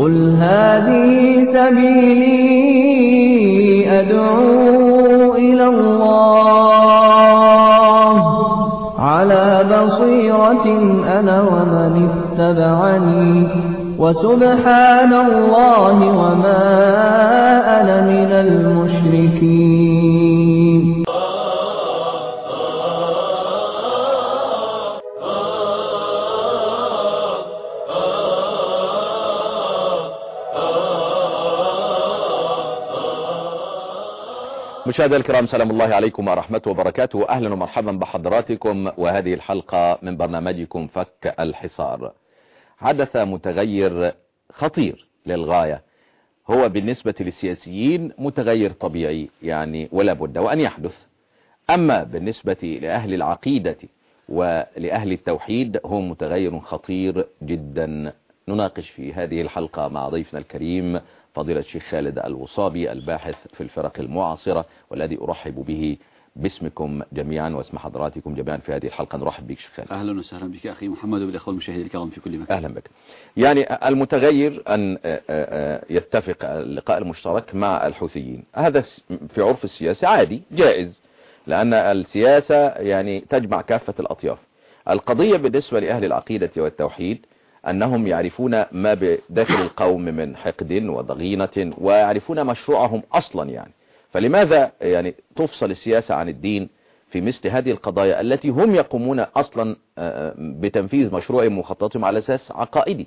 قل هذه سبيلي أدعو إلى الله على بصيرة أنا ومن اتبعني وسبحان الله وما أنا من المشركين. مشاهدينا الكرام، سلام الله عليكم ورحمته وبركاته. أهلا ومرحبا بحضراتكم وهذه الحلقة من برنامجكم فك الحصار. حدث متغير خطير للغاية، هو بالنسبة للسياسيين متغير طبيعي يعني ولا بد وأن يحدث، أما بالنسبة لأهل العقيدة ولأهل التوحيد هو متغير خطير جدا. نناقش في هذه الحلقة مع ضيفنا الكريم فضيلة الشيخ خالد الوصابي، الباحث في الفرق المعاصرة، والذي أرحب به باسمكم جميعا واسم حضراتكم جميعا في هذه الحلقة. نرحب بك شيخ خالد. أهلا وسهلا بك أخي محمد وبالأخوة المشاهدين الكرام في كل مكان. أهلا بك. يعني المتغير أن يتفق اللقاء المشترك مع الحوثيين، هذا في عرف السياسة عادي جائز، لأن السياسة يعني تجمع كافة الأطياف. القضية بالنسبة لأهل العقيدة والتوحيد أنهم يعرفون ما بداخل القوم من حقد وضغينة ويعرفون مشروعهم أصلا يعني. فلماذا يعني تفصل السياسة عن الدين في مثل هذه القضايا التي هم يقومون أصلا بتنفيذ مشروعهم ومخططهم على أساس عقائدي؟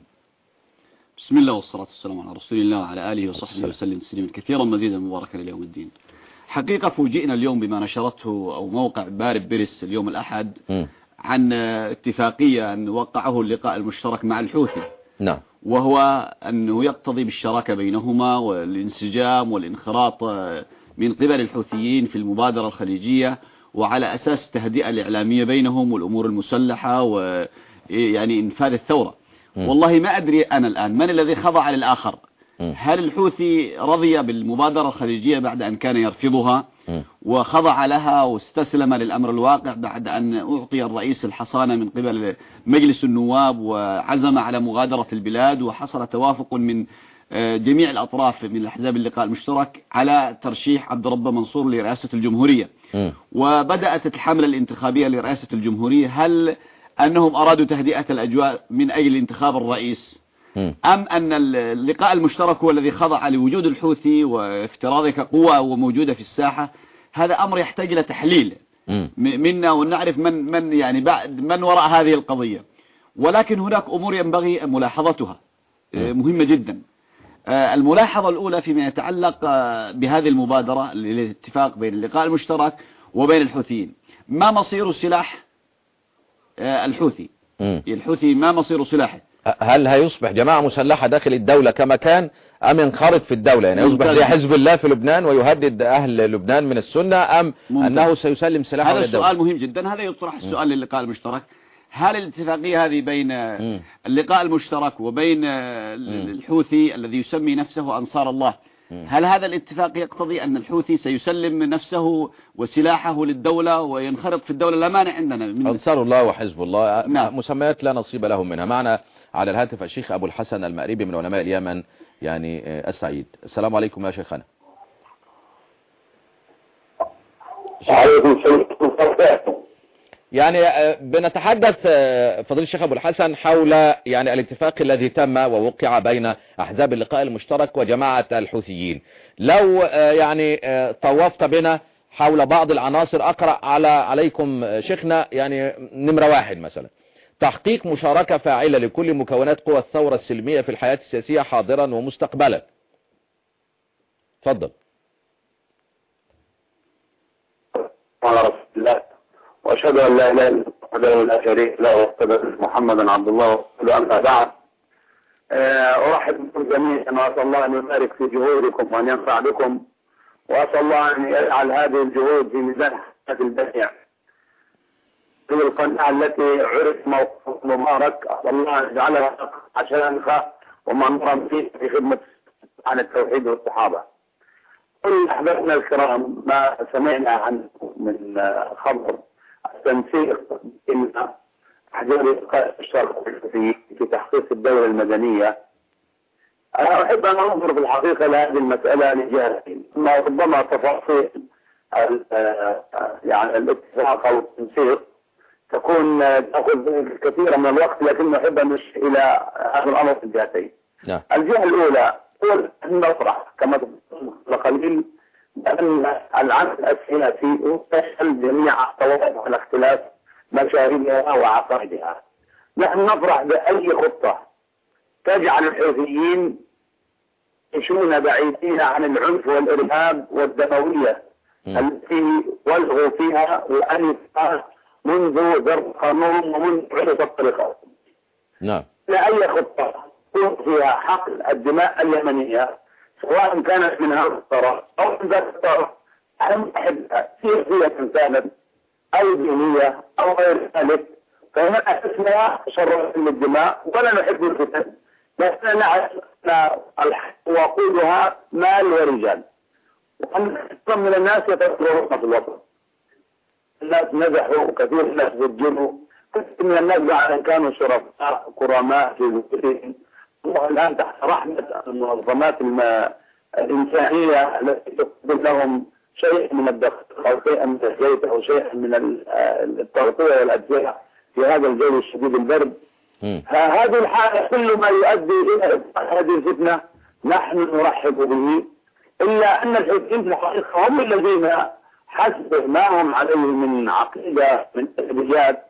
بسم الله والصلاة والسلام على رسول الله وعلى آله وصحبه وسلم تسليما كثيرا مزيدا مباركا ليوم الدين. حقيقة فوجئنا اليوم بما نشرته أو موقع بارب بريس اليوم الأحد عن اتفاقية أن وقعه اللقاء المشترك مع الحوثي. نعم. وهو أنه يقتضي بالشراكة بينهما والانسجام والانخراط من قبل الحوثيين في المبادرة الخليجية، وعلى أساس تهدئة الإعلامية بينهم والأمور المسلحة ويعني إنفاذ الثورة. والله ما أدري أنا الآن من الذي خضع للآخر. هل الحوثي رضي بالمبادرة الخليجية بعد أن كان يرفضها وخضع لها واستسلم للأمر الواقع بعد أن أعطي الرئيس الحصانة من قبل مجلس النواب وعزم على مغادرة البلاد، وحصل توافق من جميع الأطراف من الأحزاب اللقاء المشترك على ترشيح عبد الرب منصور لرئاسة الجمهورية، وبدأت الحملة الانتخابية لرئاسة الجمهورية. هل أنهم أرادوا تهدئة الأجواء من أجل انتخاب الرئيس، أم أن اللقاء المشترك هو الذي خضع لوجود الحوثي وافتراضه كقوة وموجودة في الساحة؟ هذا أمر يحتاج إلى تحليل منا ونعرف من يعني بعد من وراء هذه القضية. ولكن هناك أمور ينبغي ملاحظتها مهمة جدا. الملاحظة الأولى فيما يتعلق بهذه المبادرة للاتفاق بين اللقاء المشترك وبين الحوثيين، ما مصير سلاح الحوثي؟ الحوثي ما مصير سلاحه؟ هل هيصبح جماعة مسلحة داخل الدولة كما كان، أم ينخرط في الدولة يعني يصبح زي حزب الله في لبنان ويهدد أهل لبنان من السنة، أم أنه سيسلم سلاحه للدولة؟ هذا السؤال مهم جدا، هذا يطرح السؤال للقاء المشترك. هل الاتفاقية هذه بين اللقاء المشترك وبين الحوثي الذي يسمي نفسه أنصار الله، هل هذا الاتفاق يقتضي أن الحوثي سيسلم نفسه وسلاحه للدولة وينخرط في الدولة؟ لا مانع عندنا من أنصار الله وحزب الله. نعم. مسميات لا نصيب لهم منها. معنا على الهاتف الشيخ أبو الحسن المأريبي من علماء اليمن يعني السعيد. السلام عليكم يا شيخنا. يعني بنتحدث فضيلة الشيخ أبو الحسن حول يعني الاتفاق الذي تم ووقع بين أحزاب اللقاء المشترك وجماعة الحوثيين. لو يعني طوفت بنا حول بعض العناصر، أقرأ عليكم شيخنا يعني نمرة 1 مثلا: تحقيق مشاركة فاعلة لكل مكونات قوى الثورة السلمية في الحياة السياسية حاضرا ومستقبلا. تفضل. على رسول الله وأشهد أن لا إله إلا الله لا شريك له وأشهد أن محمدا عبد الله ورسوله. أما بعد، أرحب بكم جميعا وأسأل الله أن يبارك في جهودكم وأن ينفع بكم، وأسأل الله أن يجعل هذه الجهود في ميزان حسنات الجميع. في القناة التي عرف موقف مبارك أسأل الله أن يجعلها عشانها ومنورا فيه في خدمة عن التوحيد والصحابة. كل أحبابنا الكرام، ما سمعنا عنه من خبر التنسيق بين أحزاب اللقاء المشترك في تحقيق الدولة المدنية أنا أحب أن أنظر في الحقيقة لهذه المسألة لجهتين، ما ربما تفاصيل يعني الاتفاق أو التنسيق تكون تأخذ كثيرا من الوقت، لكن أحب أن أشير إلى هذا الأمر في الجهتين. الجهة الأولى هو أن نفرح كما تقول قليل بأن العمل السياسي يشمل جميع طوائف الاختلاف مشاهدها وعقائدها. نحن نفرح بأي خطة تجعل الحوثيين يعيشون بعيدين عن العنف والإرهاب والدموية التي ولغوا فيها وأنفها منذ ضرب قانون ومنذ عدة الطريقات. نعم. أي خطة تكون فيها حقن الدماء اليمنية سواء كانت من هذا الطرف أو من ذاك الطرف، نحن نحبها سياسية كانت أو دينية أو غير ذلك، فهنا أساسنا شر الدماء ولا نحب الفتن، لكن نعرف أن الحق وقودها مال ورجال، وأن كثير من الناس يتفكرون في الوطن. الناس نجحوا وكثير من الناس سجنوا، كثير من الناس بعد كانوا شرفاء كرماء في بيوتهم، والآن تحت رحمة المنظمات الإنسانية التي تقدم لهم شيء من الدخل أو شيء من الزيت أو شيء من التغطية والأدوية في هذا الجو الشديد البرد. هذه الحالة كل ما يؤدي إلى هذه الفتنة نحن نرحب به، إلا أن الحوثيين في الحقيقة هم الذين حسب ما هم عليه من عقيدة من إيجابيات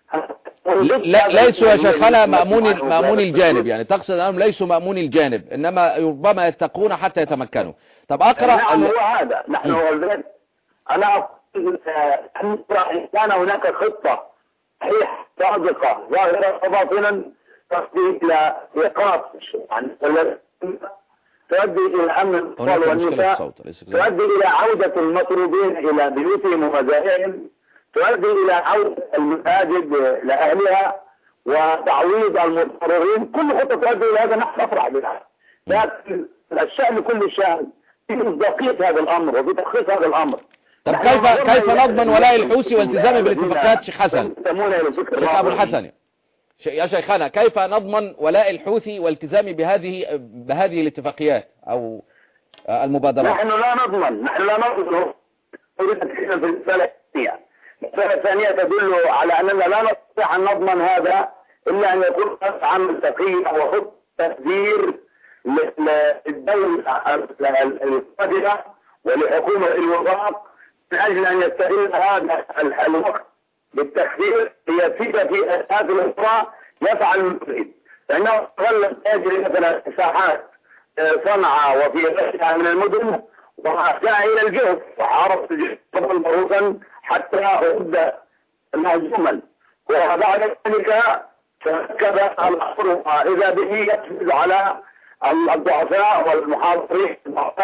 ليسوا يا شيخنا مأمون الجانب، يعني تقصد أنهم ليسوا مأمون الجانب، إنما ربما يتقون حتى يتمكنوا. طب أقرأ نعم هو هذا نحن أنا أقول أن كان هناك خطة صحيحة صادقة ظاهرة باطنا تؤدي إلى إيقاف يعني تؤدي إلى أمن الأطفال والنساء، تؤدي إلى عودة المطرودين إلى بيوتهم ومزارعهم، تؤدي إلى عودة المساجد لأهلها وتعويض المضطرين. كل خطة تؤدي إلى هذا نحن نفرح بها، لكن الشأن كل الشأن في مصداقية هذا الأمر وفي تخصيص هذا الأمر. طب كيف نضمن ولاء الحوثي والتزامه بالاتفاقيات شيخ حسن؟ شيخ أبو الحسن يا شيخنا، كيف نضمن ولاء الحوثي والتزامه بهذه الاتفاقيات أو المبادرات؟ نحن لا نضمن في الرسالة الثانية. الرسالة الثانية تدل على أننا لا نستطيع أن نضمن هذا إلا أن يكون عمل تقييم وخطة تدبير للدولة القادمة ولحكومة الوفاق من أجل أن يستغل هذا الوقت بالتخدير ليفيد في أساس الأخرى يفعل المفيد، لأنه ظل يجري مثلا ساحات صنعاء وفي غيرها من المدن وجاء إلى الجهد وعرف الجهد مرة حتى رد مهزوما، وبعد ذلك تركب الأمر إذا به يقفز على الضعفاء والمحاضرين.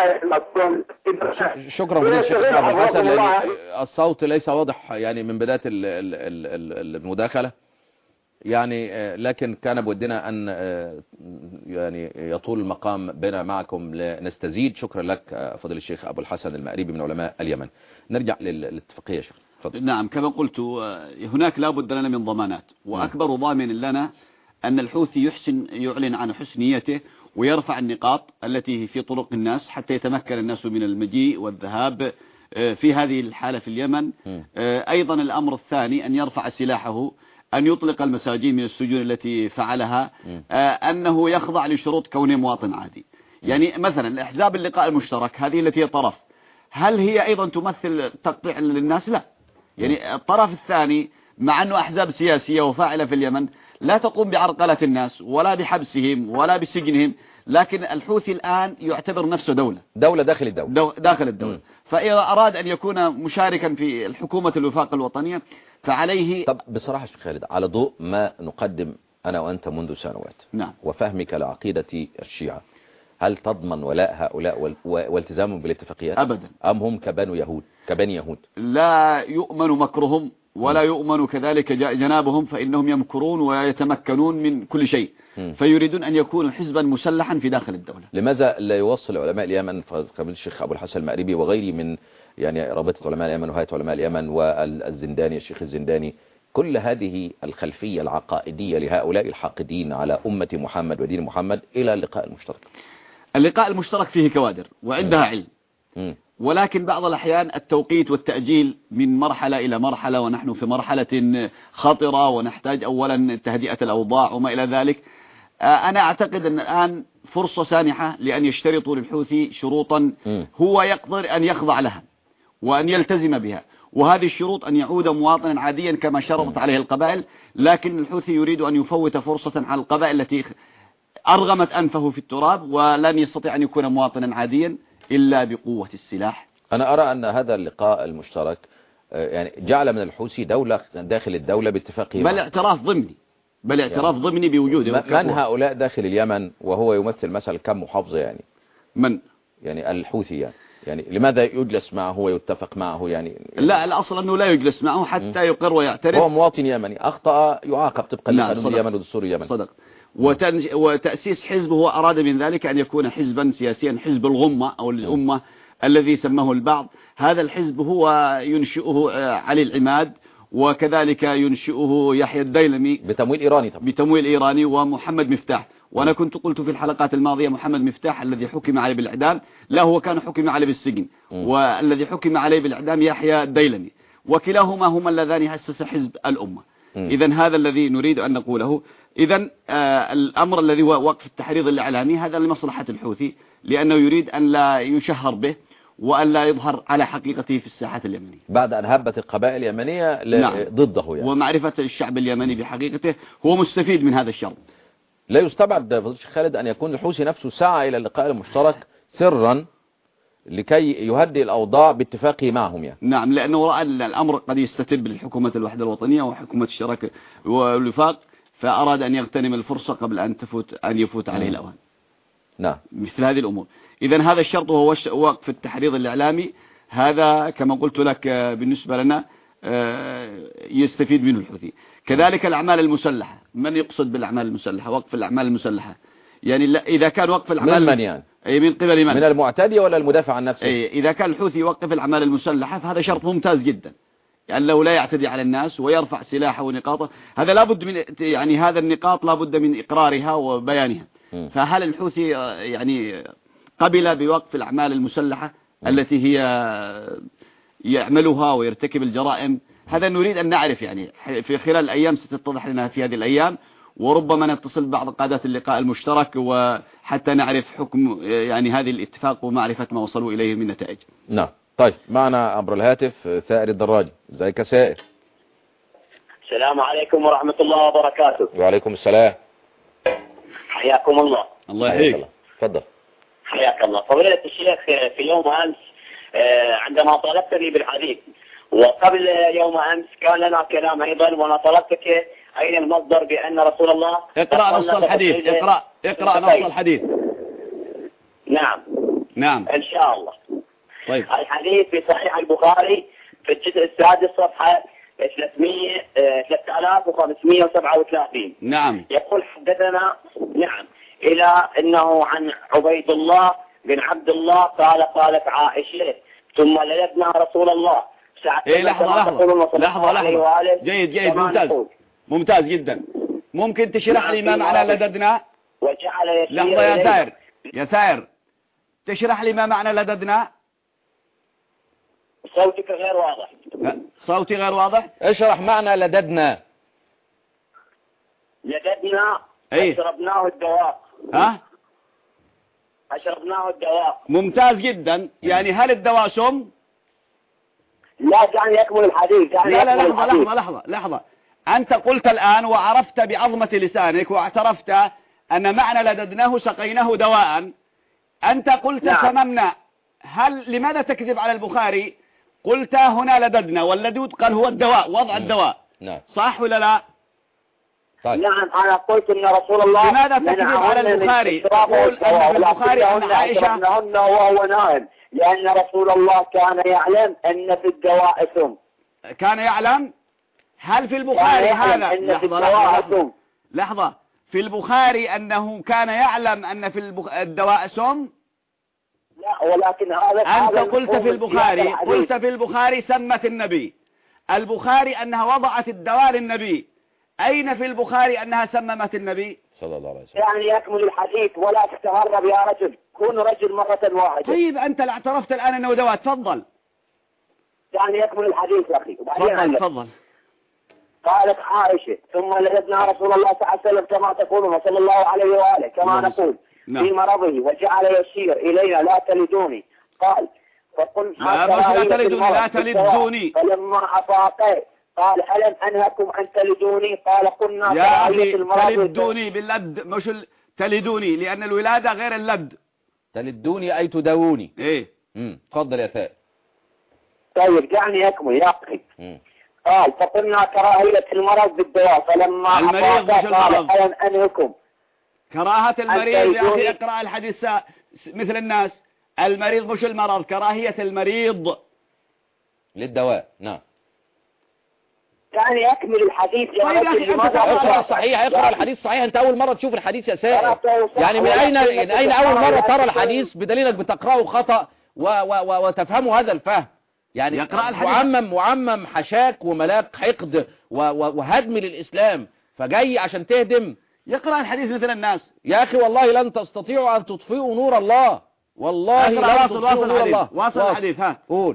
شكرا فضيلة الشيخ أبو الحسن، لأن الصوت ليس واضح يعني من بداية المداخلة يعني، لكن كان بودنا أن يعني يطول المقام بنا معكم لنستزيد. شكرا لك فضيلة الشيخ أبو الحسن المأريبي من علماء اليمن. نرجع للاتفاقية يا شيخ. نعم كما قلت هناك لا بد لنا من ضمانات، وأكبر ضامن لنا أن الحوثي يعلن عن حسنيته ويرفع النقاط التي في طرق الناس حتى يتمكن الناس من المجيء والذهاب في هذه الحالة في اليمن. أيضا الأمر الثاني أن يرفع سلاحه، أن يطلق المساجين من السجون التي فعلها، أنه يخضع لشروط كونه مواطن عادي. يعني مثلا الأحزاب اللقاء المشترك هذه التي هي طرف، هل هي أيضا تمثل تقطيع للناس؟ لا، يعني الطرف الثاني مع أنه أحزاب سياسية وفاعلة في اليمن لا تقوم بعرقلة الناس ولا بحبسهم ولا بسجنهم، لكن الحوثي الآن يعتبر نفسه دولة داخل الدولة. فإذا أراد أن يكون مشاركا في الحكومة الوفاق الوطنية فعليه. طب بصراحة شيخ خالد، على ضوء ما نقدم أنا وأنت منذ سنوات، نعم، وفهمك لعقيدة الشيعة، هل تضمن ولاء هؤلاء والتزامهم بالاتفاقيات؟ أبدا. أم هم كبني يهود لا يؤمن مكرهم ولا يؤمن كذلك جنابهم، فإنهم يمكرون ويتمكنون من كل شيء، فيريدون أن يكونوا حزبا مسلحا في داخل الدولة. لماذا لا يوصل علماء اليمن كما الشيخ أبو الحسن المأريبي وغيري من يعني رابطة علماء اليمن وهيئة علماء اليمن والزنداني الشيخ الزنداني كل هذه الخلفية العقائدية لهؤلاء الحاقدين على أمة محمد ودين محمد إلى اللقاء المشترك؟ اللقاء المشترك فيه كوادر وعندها علم، ولكن بعض الأحيان التوقيت والتأجيل من مرحلة إلى مرحلة، ونحن في مرحلة خطرة ونحتاج أولا تهدئة الأوضاع وما إلى ذلك. أنا أعتقد أن الآن فرصة سانحة لأن يشترطوا للحوثي شروطا هو يقدر أن يخضع لها وأن يلتزم بها، وهذه الشروط أن يعود مواطنا عاديا كما شرطت عليه القبائل، لكن الحوثي يريد أن يفوت فرصة على القبائل التي أرغمت أنفه في التراب، ولن يستطيع أن يكون مواطنا عاديا إلا بقوة السلاح. أنا أرى أن هذا اللقاء المشترك يعني جعل من الحوثي دولة داخل الدولة باتفاقه، بل اعتراف ضمني، بل اعتراف ضمني بوجوده. من هؤلاء داخل اليمن وهو يمثل مثلا كم محافظة يعني؟ من يعني الحوثي يعني لماذا يجلس معه ويتفق معه يعني؟ لا، الأصل أنه لا يجلس معه حتى يقر ويعترف. هو مواطن يمني أخطأ يعاقب طبقا لقانون اليمن ودستور اليمن. صدق. وتأسيس حزب هو أراد من ذلك أن يكون حزبا سياسيا، حزب الغمة أو الأمة الذي سماه البعض. هذا الحزب هو ينشئه علي العماد، وكذلك ينشئه يحيى الديلمي بتمويل إيراني طبعا. بتمويل إيراني، ومحمد مفتاح. وأنا كنت قلت في الحلقات الماضية محمد مفتاح الذي حكم عليه بالإعدام، لا هو كان حكم عليه بالسجن، والذي حكم عليه بالإعدام يحيى الديلمي، وكلاهما هما اللذان أسس حزب الأمة. إذن هذا الذي نريد أن نقوله. إذن الأمر الذي هو وقف التحريض الإعلامي هذا لمصلحة الحوثي، لأنه يريد أن لا يشهر به وأن لا يظهر على حقيقته في الساحات اليمنية بعد أن هبت القبائل اليمنية ضده يعني. ومعرفة الشعب اليمني بحقيقته هو مستفيد من هذا الشر. لا يستبعد فضيلة الشيخ خالد أن يكون الحوثي نفسه سعى إلى اللقاء المشترك سرا لكي يهدئ الأوضاع باتفاقه معهم يعني. نعم، لأنه رأى أن الأمر قد يستتب للحكومة الوحدة الوطنية وحكومة الشراكة والوفاق، فأراد أن يغتنم الفرصة قبل أن يفوت عليه الأوان. نعم، مثل هذه الأمور. إذن هذا الشرط هو وقف التحريض الإعلامي، هذا كما قلت لك بالنسبة لنا يستفيد منه الحوثي. كذلك الأعمال المسلحة، من يقصد بالأعمال المسلحة؟ وقف الأعمال المسلحة يعني إذا كان وقف الأعمال من يعني؟ أي من قبل من المعتدي ولا المدافع عن نفسه؟ إذا كان الحوثي يوقف الأعمال المسلحة فهذا شرط ممتاز جدا، يعني لو لا يعتدي على الناس ويرفع سلاحه ونقاطه، هذا لابد من يعني هذا النقاط لابد من إقرارها وبيانها. فهل الحوثي يعني قبل بوقف الأعمال المسلحة التي هي يعملها ويرتكب الجرائم؟ هذا نريد أن نعرف يعني في خلال الأيام ستتضح لنا في هذه الأيام، وربما نتصل بعض قادات اللقاء المشترك وحتى نعرف حكم يعني هذه الاتفاق ومعرفة ما وصلوا إليه من نتائج. نعم. طيب معنا عبر الهاتف سائر الدراجي. ازيك يا سائر؟ السلام عليكم ورحمة الله وبركاته. وعليكم السلام. حياكم الله. الله يحييك. تفضل. حياك الله. فضيلة الشيخ، في يوم أمس عندما طلبتني بالحديث، وقبل يوم أمس كان لنا كلام أيضا، وأنا طلبتك أين المصدر بأن رسول الله اقرأ نص الحديث. اقرأ نص الحديث. نعم إن شاء الله. طيب. الحديث في صحيح البخاري في الجزء السادس صفحة 3537. نعم. يقول حدثنا إلى أنه عن عبيد الله بن عبد الله قال قالت عائشة ثم لددنا رسول الله. لحظة. جيد ممتاز جدا. ممكن تشرح لي ما معنى لددنا؟ لحظة يا سائر تشرح لي ما معنى لددنا؟ صوتك غير واضح. صوتي غير واضح؟ اشرح معنى لددنا. أشربناه الدواء. أشربناه الدواء. ممتاز جدا. يعني هل الدواء سم؟ لا، دعني يكمل الحديث. لحظة. أنت قلت الآن وعرفت بعظمة لسانك واعترفت أن معنى لددناه سقيناه دواء. أنت قلت سممنا. لماذا تكذب على البخاري؟ قلت هنا لددنا، واللدود قال هو الدواء، وضع الدواء. صح ولا لا؟ طيب. نعم، أنا قلت أن رسول الله لماذا تكذب على البخاري؟ تقول أن في البخاري أن عائشة وهو نائم، لأن رسول الله كان يعلم أن في الدواء سم. كان يعلم؟ هل في البخاري هذا؟ لحظة. في البخاري أنه كان يعلم أن في الدواء سم؟ لا، ولكن هذا أنت قلت في البخاري سمت النبي. البخاري أنها وضعت الدواء للنبي. أين في البخاري أنها سممت النبي؟ صلى الله عليه وسلم. يعني يكمل الحديث ولا تتهرب يا رجل، كن رجل مرة واحدة. طيب أنت اعترفت الآن أنه دواء، تفضل. يعني يكمل الحديث يا أخي. تفضل. قالت عائشة ثم لددنا رسول الله صلى الله عليه وسلم كما تقولون صلى الله عليه وآله كما نقول في مرضه وجعل يشير إلينا لا تلدوني. قال فقلنا لا تلدوني فلما أفاقه قال ألم أنهكم أن تلدوني؟ قال قلنا يا أخي تلدوني باللد مش تلدوني، لأن الولادة غير اللد. تلدوني أي تداووني. إيه تفضل يا ثائر. طيب يعني يكمل يا أخي. قال فقلنا كراهية المرض بالدواء فلما المريض مش المرض. ألم أنهكم كراهة المريض يا أخي، اقرأ الحديث مثل الناس. المريض مش المرض، كراهية المريض للدواء. نعم يعني يكمل الحديث يا طيب يا أخي أنت اقرأ الصحيح، اقرأ الحديث صحيح. أنت أول مرة تشوف الحديث يا سائر، يعني من أين أول مرة ترى الحديث بدليلك بتقرأه خطأ وتفهمه هذا الفهم؟ يعني يقرأ الحديث معمم حشاك وملاك حقد وهدم للإسلام، فجاي عشان تهدم. يقرأ الحديث مثل الناس يا أخي والله لن تستطيعوا أن تطفئوا نور الله، والله لن تطفئوا نور الله. واصل الحديث. ها قول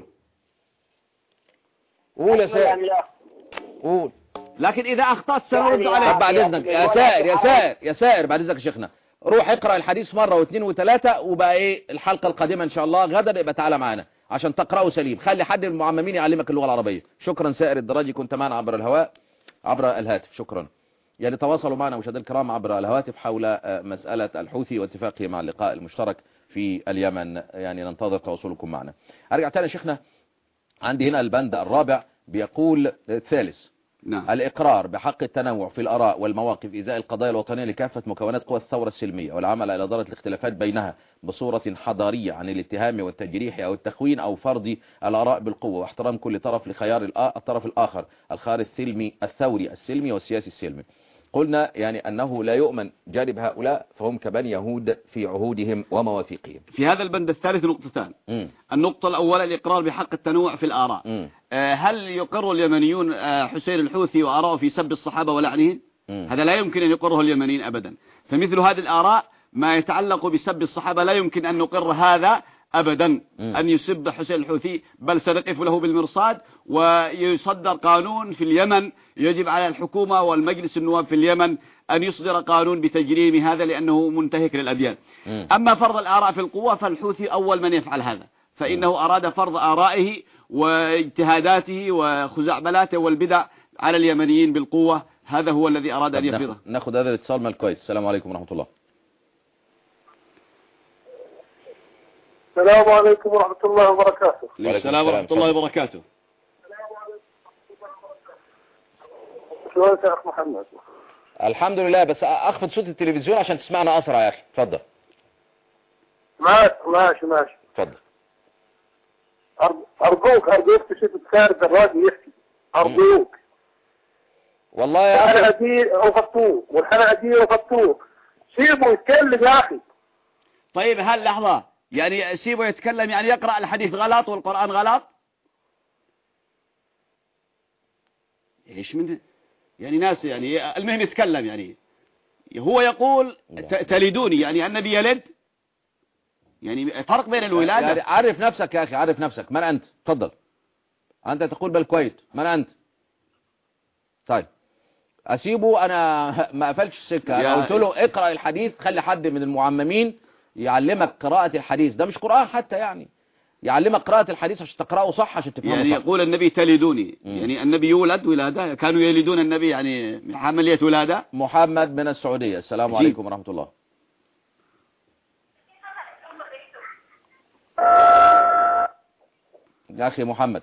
يا سائر قول. لكن إذا أخطأت سنرد عليك. طب بعد إذنك يا سائر بعد إذنك يا شيخنا، روح اقرأ الحديث مرة واثنين وثلاثة، وبقى إيه الحلقة القادمة إن شاء الله غدا يبقى تعالى معنا عشان تقرأه سليم. خلي حد من المعممين يعلمك اللغة العربية. شكرا سائر الدراجي، كنت معنا عبر الهواء عبر الهاتف. شكرا. يعني تواصلوا معنا مشاهدينا الكرام عبر الهواتف حول مسألة الحوثي واتفاقه مع اللقاء المشترك في اليمن، يعني ننتظر تواصلكم معنا. أرجع تاني شيخنا، عندي هنا البند الرابع بيقول الثالث. نعم. الإقرار بحق التنوع في الآراء والمواقف إزاء القضايا الوطنية لكافة مكونات قوى الثورة السلمية، والعمل على إدارة الاختلافات بينها بصورة حضارية عن الاتهام والتجريح أو التخوين أو فرض الآراء بالقوة، واحترام كل طرف لخيار الطرف الآخر، الخيار الثوري السلمي والسياسي السلمي. قلنا يعني أنه لا يؤمن جانب هؤلاء، فهم كبني يهود في عهودهم ومواثيقهم. في هذا البند الثالث نقطتان. النقطة الأولى الإقرار بحق التنوع في الآراء. هل يقر اليمنيون حسين الحوثي وآراءه في سب الصحابة ولعنهم؟ هذا لا يمكن أن يقره اليمنيين أبدا. فمثل هذه الآراء ما يتعلق بسب الصحابة لا يمكن أن نقر هذا أبدا، أن يسب حسين الحوثي، بل سنقف له بالمرصاد. ويصدر قانون في اليمن، يجب على الحكومة والمجلس النواب في اليمن أن يصدر قانون بتجريم هذا لأنه منتهك للأديان. أما فرض الآراء في القوة فالحوثي أول من يفعل هذا، فإنه أراد فرض آرائه واجتهاداته وخزعبلاته والبدع على اليمنيين بالقوة. هذا هو الذي أراد أن يفرضه. ناخذ هذا الاتصال من الكويت. السلام عليكم ورحمة الله. السلام عليكم ورحمة الله وبركاته. السلام ورحمة الله وبركاته. شلونك يا أخ محمد؟ الحمد لله، بس أخفض صوت التلفزيون عشان تسمعنا أسرع يا أخي. تفضل. ماشي. تفضل. أرجوك تشوف السارد الراجل يحكي. أرجوك. والله يا أخي. الحلقة دي وفتوك. سيبه يتكلم يا أخي. طيب هل لحظة، يعني سيبه يتكلم يعني يقرأ الحديث غلط والقرآن غلط؟ ايش من يعني ناس يعني المهم يتكلم، يعني هو يقول تلدوني، يعني النبي يلد، يعني فرق بين الولادة. يعني عرف نفسك يا أخي، عرف نفسك. من أنت؟ تفضل. أنت تقول بالكويت. من أنت؟ طيب أسيبه، أنا ما قفلتش السكة. أنا قلت له اقرأ الحديث، خلي حد من المعممين يعلمك قراءة الحديث. ده مش قرآن حتى، يعني يعلمك قراءة الحديث عشان تقرأه صح، عشان تفهمه يعني صح. يقول النبي تلدوني، يعني النبي يولد ولادة، كانوا يلدون النبي يعني عملية ولادة. محمد من السعودية. السلام عليكم ورحمة الله. يا أخي محمد.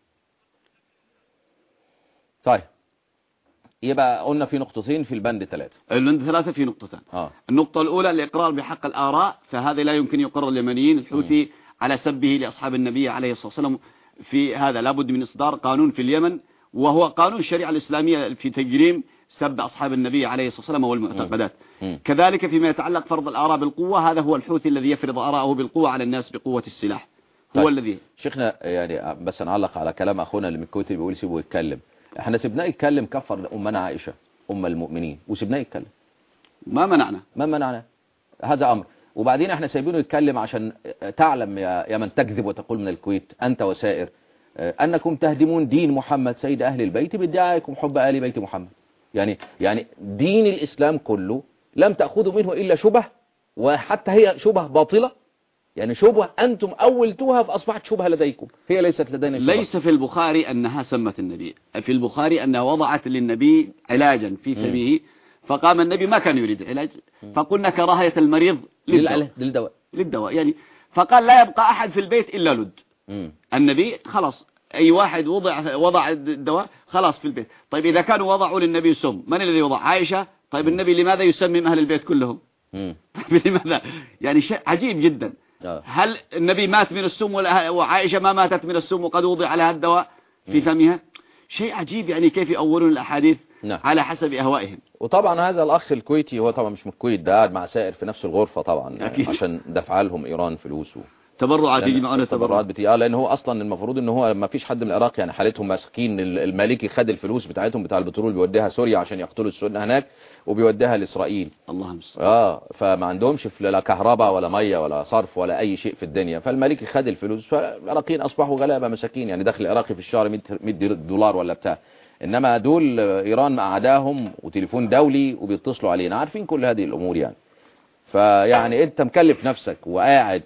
طيب يبقى قلنا في نقطتين في البند 3. البند 3 في نقطتان. النقطة الأولى الإقرار بحق الآراء، فهذا لا يمكن يقر اليمنيين الحوثي على سبه لأصحاب النبي عليه الصلاة والسلام. في هذا لابد من إصدار قانون في اليمن، وهو قانون الشريعة الإسلامية في تجريم سب أصحاب النبي عليه الصلاة والسلام والمعتقدات. كذلك فيما يتعلق فرض الآراء بالقوة، هذا هو الحوثي الذي يفرض آراءه بالقوة على الناس بقوة السلاح. هو الذي شيخنا يعني بس نعلق على كلام أخونا اللي من الكويت اللي بيقول سيبه يتكلم. احنا سيبناه يتكلم، كفر أمنا عائشة أم المؤمنين وسيبناه يتكلم. ما منعنا. هذا أمر. وبعدين احنا سايبينه يتكلم عشان تعلم يا من تكذب وتقول من الكويت أنت وسائر أنكم تهدمون دين محمد سيد أهل البيت بادعائكم حب آل بيت محمد. يعني دين الإسلام كله لم تأخذوا منه إلا شبه، وحتى هي شبه باطلة، يعني شبه أنتم أولتوها فأصبحت شبهة لديكم، هي ليست لدينا شبهة. ليس في البخاري أنها سمت النبي، في البخاري أنها وضعت للنبي علاجا في فمه، فقام النبي ما كان يريد علاج، فقلنا كراهية المريض للدواء يعني، فقال لا يبقى أحد في البيت إلا لد. النبي خلاص أي واحد وضع الدواء خلاص في البيت. طيب إذا كانوا وضعوا للنبي سم، من الذي وضع؟ عائشة. طيب النبي لماذا يسمم أهل البيت كلهم؟ لماذا؟ يعني شيء عجيب جدا. هل النبي مات من السم وعائشة ما ماتت من السم وقد وضع لها الدواء في فمها؟ شيء عجيب يعني، كيف يأولون الأحاديث على حسب أهوائهم. وطبعا هذا الأخ الكويتي هو طبعا مش من الكويت، ده قاعد مع سائر في نفس الغرفة طبعا أكيد. عشان دفع لهم إيران فلوس تبرعات يجمعون تبرعات لأن هو أصلا المفروض إن هو ما فيش حد من العراق يعني حالتهم مسكين، المالكي خد الفلوس بتاعتهم بتاع البترول بيوديها سوريا عشان يقتلوا السنة هناك وبيوديها لإسرائيل. الله المستعان. فما عندهمش لا كهرباء ولا مية ولا صرف ولا أي شيء في الدنيا، فالمالكي خد الفلوس، فالعراقيين أصبحوا غلابة مساكين، يعني دخل العراقي في الشهر 100 دولار ولا بتاع. إنما دول إيران أعداهم وتليفون دولي وبيتصلوا علينا، عارفين كل هذه الأمور يعني. فيعني أنت مكلف نفسك وقاعد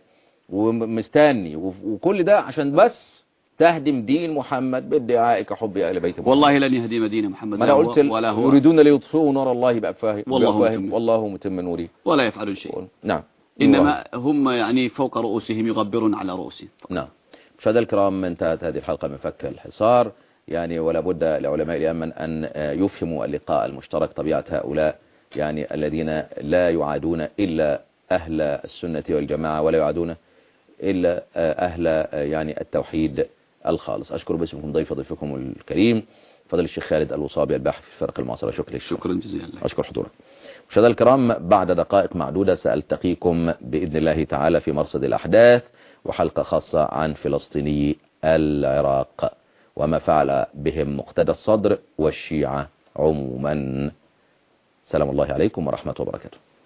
ومستني وكل ده عشان بس تهدم دين محمد بادعائك حب آل بيت محمد. والله لن يهدم دين محمد ما قلت ولا هو. يريدون ليطفئوا نور الله بأفواههم والله متم نوره ولا يفعلون شيء. نعم. إنما هم يعني فوق رؤوسهم يغبرون على رؤوسهم. نعم. مشاهدينا الكرام، انتهت هذه الحلقة من فك الحصار يعني، ولا بد لعلماء اليمن أن يفهموا اللقاء المشترك طبيعة هؤلاء يعني الذين لا يعادون إلا أهل السنة والجماعة ولا يعادون إلا أهل يعني التوحيد الخالص. أشكر باسمكم ضيفكم الكريم فضل الشيخ خالد الوصابي الباحث في الفرق المعاصرة. شكرا جزيلا. أشكر حضورك. مشاهدينا الكرام، بعد دقائق معدودة سألتقيكم بإذن الله تعالى في مرصد الأحداث وحلقة خاصة عن فلسطيني العراق وما فعل بهم مقتدى الصدر والشيعة عموما. سلام الله عليكم ورحمة وبركاته.